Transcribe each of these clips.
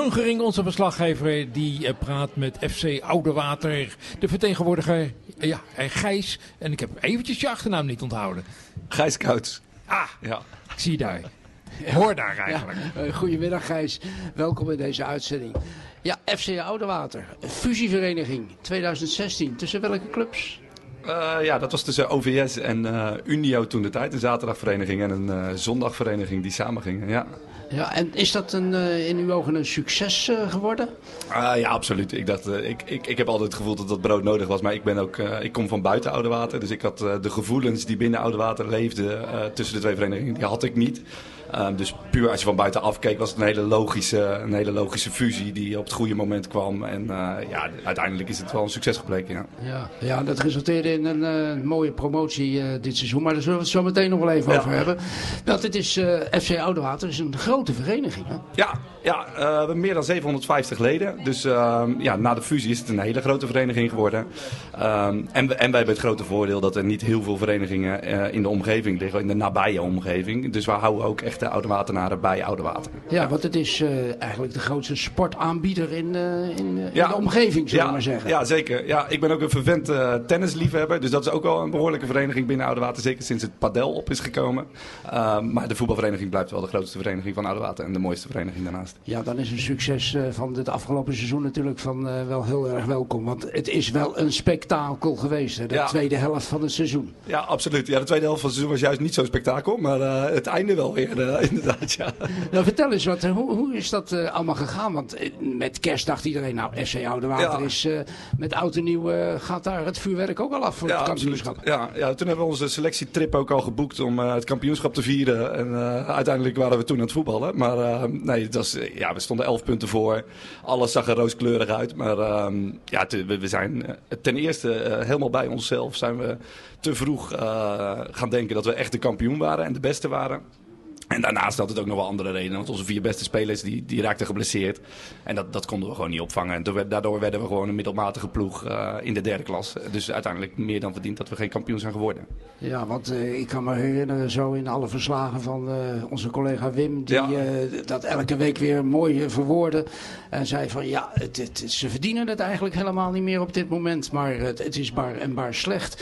Gungering, onze verslaggever, die praat met FC Oudewater. De vertegenwoordiger, Gijs. En ik heb eventjes je achternaam niet onthouden. Gijs Kouts. Ja. Ik zie je daar. Hoor daar eigenlijk. Ja, goedemiddag Gijs, welkom in deze uitzending. Ja, FC Oudewater, fusievereniging 2016. Tussen welke clubs? Dat was tussen OVS en Unio toen de tijd. Een zaterdagvereniging en een zondagvereniging die samen gingen. Ja, en is dat in uw ogen een succes geworden? Ja, absoluut. Ik heb altijd het gevoel dat dat brood nodig was. Maar ik kom van buiten Oudewater. Dus ik had de gevoelens die binnen Oudewater leefden tussen de twee verenigingen, die had ik niet. Dus puur als je van buiten afkeek was het een hele logische fusie die op het goede moment kwam. En uiteindelijk is het wel een succes gebleken. Ja, dat resulteerde in een mooie promotie dit seizoen. Maar daar zullen we het zo meteen nog wel even over hebben. Want het is FC Oudewater is een grote vereniging. Hè? Ja, we hebben meer dan 750 leden. Dus na de fusie is het een hele grote vereniging geworden. En wij hebben het grote voordeel dat er niet heel veel verenigingen in de omgeving liggen. In de nabije omgeving. Dus we houden ook echt de Oudewaternaren bij Oudewater. Ja, want het is eigenlijk de grootste sportaanbieder in de omgeving, zullen we maar zeggen. Ja, zeker. Ja, ik ben ook een vervent tennisliefhebber. Dus dat is ook wel een behoorlijke vereniging binnen Oudewater. Zeker sinds het padel op is gekomen. Maar de voetbalvereniging blijft wel de grootste vereniging van Oudewater. En de mooiste vereniging daarnaast. Ja, dan is een succes van dit afgelopen seizoen natuurlijk wel heel erg welkom. Want het is wel een spektakel geweest, hè? De tweede helft van het seizoen. Ja, absoluut. Ja, de tweede helft van het seizoen was juist niet zo'n spektakel. Maar het einde wel weer, inderdaad, ja. Nou, vertel eens wat, hoe is dat allemaal gegaan? Want met kerst dacht iedereen, FC Oudewater is met oud en nieuw gaat daar het vuurwerk ook al af voor het kampioenschap. Ja, toen hebben we onze selectietrip ook al geboekt om het kampioenschap te vieren. En uiteindelijk waren we toen aan het voetballen. Maar nee, het was, we stonden 11 punten voor. Alles zag er rooskleurig uit. Maar we zijn ten eerste helemaal bij onszelf zijn we te vroeg gaan denken dat we echt de kampioen waren en de beste waren. En daarnaast had het ook nog wel andere redenen. Want onze 4 beste spelers die raakten geblesseerd. En dat konden we gewoon niet opvangen. En daardoor werden we gewoon een middelmatige ploeg in de derde klas. Dus uiteindelijk meer dan verdiend dat we geen kampioen zijn geworden. Ja, want ik kan me herinneren zo in alle verslagen van onze collega Wim. Die dat elke week weer mooi verwoordde. En zei van ze verdienen het eigenlijk helemaal niet meer op dit moment. Maar het is bar slecht.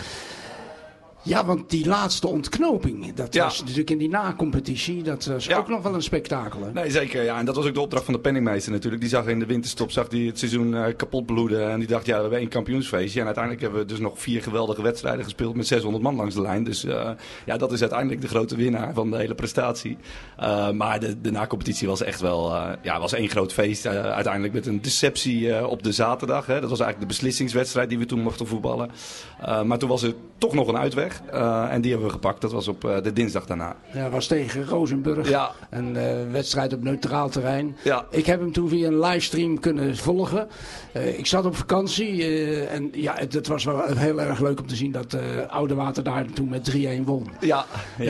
Ja, want die laatste ontknoping, dat was natuurlijk in die na-competitie, dat was ook nog wel een spektakel. Hè? Nee, zeker. Ja. En dat was ook de opdracht van de penningmeester natuurlijk. Die zag in de winterstop het seizoen kapot bloeden. En die dacht, we hebben 1 kampioensfeestje. En uiteindelijk hebben we dus nog 4 geweldige wedstrijden gespeeld met 600 man langs de lijn. Dus dat is uiteindelijk de grote winnaar van de hele prestatie. Maar de na-competitie was echt wel was 1 groot feest. Uiteindelijk met een deceptie op de zaterdag. Hè. Dat was eigenlijk de beslissingswedstrijd die we toen mochten voetballen. Maar toen was er toch nog een uitweg. En die hebben we gepakt. Dat was op de dinsdag daarna. Ja, was tegen Rozenburg. Ja. Een wedstrijd op neutraal terrein. Ja. Ik heb hem toen via een livestream kunnen volgen. Ik zat op vakantie. En het was wel heel erg leuk om te zien dat Oudewater daar toen met 3-1 won. Ja,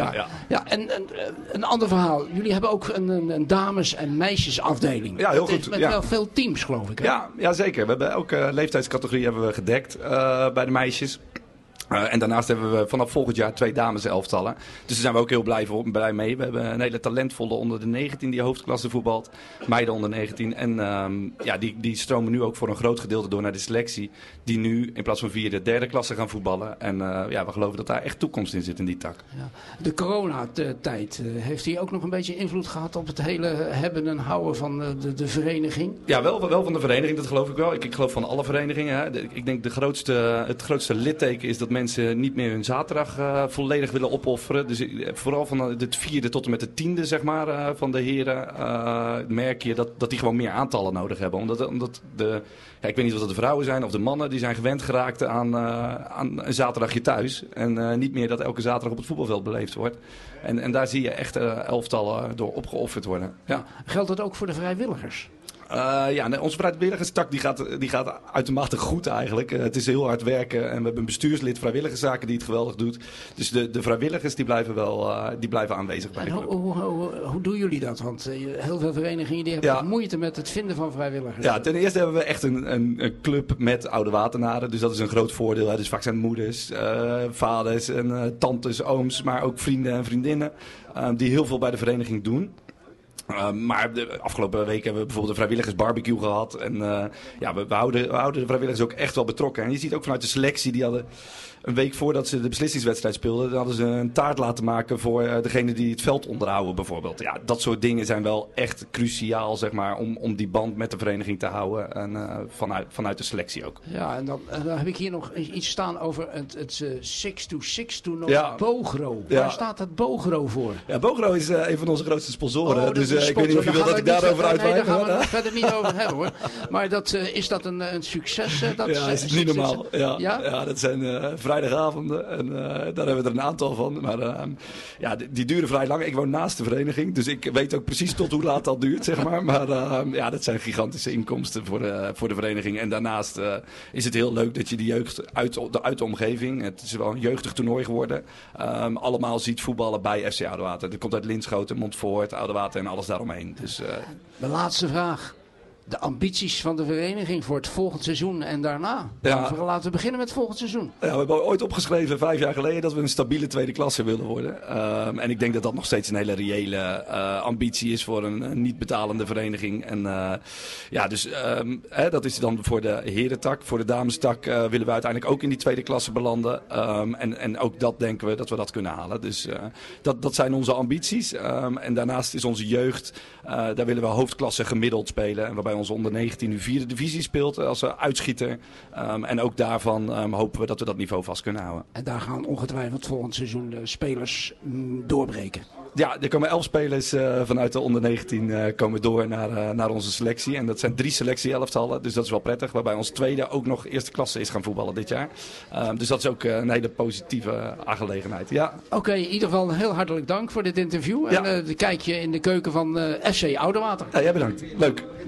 en een ander verhaal. Jullie hebben ook een dames- en meisjesafdeling. Ja, heel goed. Met wel veel teams, geloof ik. Hè? Ja, zeker. We hebben elke leeftijdscategorie hebben we gedekt bij de meisjes. En daarnaast hebben we vanaf volgend jaar 2 dameselftallen. Dus daar zijn we ook heel blij mee. We hebben een hele talentvolle onder de 19 die hoofdklasse voetbalt. Meiden onder 19. En die stromen nu ook voor een groot gedeelte door naar de selectie. Die nu in plaats van 4e, 3e klasse gaan voetballen. En we geloven dat daar echt toekomst in zit in die tak. Ja. De coronatijd, heeft die ook nog een beetje invloed gehad op het hele hebben en houden van de vereniging? Ja, wel van de vereniging, dat geloof ik wel. Ik geloof van alle verenigingen. Hè. Ik denk het grootste litteken is dat mensen niet meer hun zaterdag volledig willen opofferen. Dus vooral van het 4e tot en met de 10e zeg maar, van de heren merk je dat die gewoon meer aantallen nodig hebben. Omdat ik weet niet of dat de vrouwen zijn of de mannen, die zijn gewend geraakt aan een zaterdagje thuis. En niet meer dat elke zaterdag op het voetbalveld beleefd wordt. En daar zie je echt elftallen door opgeofferd worden. Ja. Geldt dat ook voor de vrijwilligers? Onze vrijwilligerstak die gaat uitermate goed eigenlijk. Het is heel hard werken en we hebben een bestuurslid vrijwilligerszaken die het geweldig doet. Dus de vrijwilligers die blijven aanwezig bij de club. Hoe doen jullie dat? Want heel veel verenigingen die hebben moeite met het vinden van vrijwilligers. Ja, ten eerste hebben we echt een club met Oudewateraren. Dus dat is een groot voordeel. Hè. Dus vaak zijn moeders, vaders en tantes, ooms, maar ook vrienden en vriendinnen die heel veel bij de vereniging doen. Maar de afgelopen week hebben we bijvoorbeeld een vrijwilligersbarbecue gehad. En we houden de vrijwilligers ook echt wel betrokken. En je ziet ook vanuit de selectie, die hadden een week voordat ze de beslissingswedstrijd speelden, dan hadden ze een taart laten maken voor degene die het veld onderhouden bijvoorbeeld. Ja, dat soort dingen zijn wel echt cruciaal, zeg maar, om die band met de vereniging te houden. En vanuit de selectie ook. Ja, en dan heb ik hier nog iets staan over het 6-to-6 toernooi Bogro. Waar staat het Bogro voor? Ja, Bogro is een van onze grootste sponsoren. Dus ik weet niet of je wil dat ik daarover uitweid. Nee, daar gaan we het verder niet over hebben, hoor. Maar is dat een succes? Is het niet normaal. Ja, dat zijn vrijdagavonden. En daar hebben we er een aantal van. Maar die duren vrij lang. Ik woon naast de vereniging. Dus ik weet ook precies tot hoe laat dat duurt, zeg maar. Maar dat zijn gigantische inkomsten voor de vereniging. En daarnaast is het heel leuk dat je die jeugd uit de omgeving. Het is wel een jeugdig toernooi geworden. Allemaal ziet voetballen bij FC Oudewater. Dat komt uit Linschoten, Montfort, Oudewater en alles daaromheen. Dus, de laatste vraag. De ambities van de vereniging voor het volgend seizoen en daarna. Laten we beginnen met het volgend seizoen. Ja, we hebben ooit opgeschreven 5 jaar geleden dat we een stabiele tweede klasse willen worden. En ik denk dat dat nog steeds een hele reële ambitie is voor een niet betalende vereniging. En dat is dan voor de herentak. Voor de damestak willen we uiteindelijk ook in die tweede klasse belanden. En ook dat denken we dat we dat kunnen halen. Dus dat zijn onze ambities. En daarnaast is onze jeugd, daar willen we hoofdklasse gemiddeld spelen. En waarbij onze onder 19 nu 4e divisie speelt als uitschieter. En ook daarvan hopen we dat we dat niveau vast kunnen houden. En daar gaan ongetwijfeld volgend seizoen de spelers doorbreken. Ja, er komen 11 spelers vanuit de onder 19 komen door naar onze selectie. En dat zijn 3 selectie-elftallen, dus dat is wel prettig. Waarbij ons tweede ook nog eerste klasse is gaan voetballen dit jaar. Dus dat is ook een hele positieve aangelegenheid. Ja. Oké, in ieder geval heel hartelijk dank voor dit interview. En een kijkje in de keuken van FC Oudewater. Ja, jij bedankt. Leuk.